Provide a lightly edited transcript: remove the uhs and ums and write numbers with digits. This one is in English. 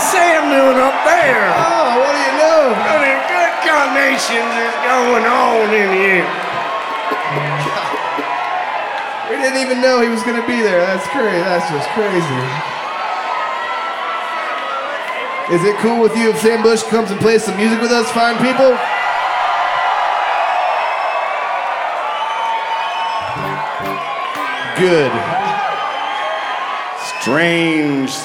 Sam doing up there? Oh, what do you know? What the good carnations is going on in here? We didn't even know he was going to be there. That's crazy. That's just crazy. Is it cool with you if Sam Bush comes and plays some music with us, fine people? Good. Strange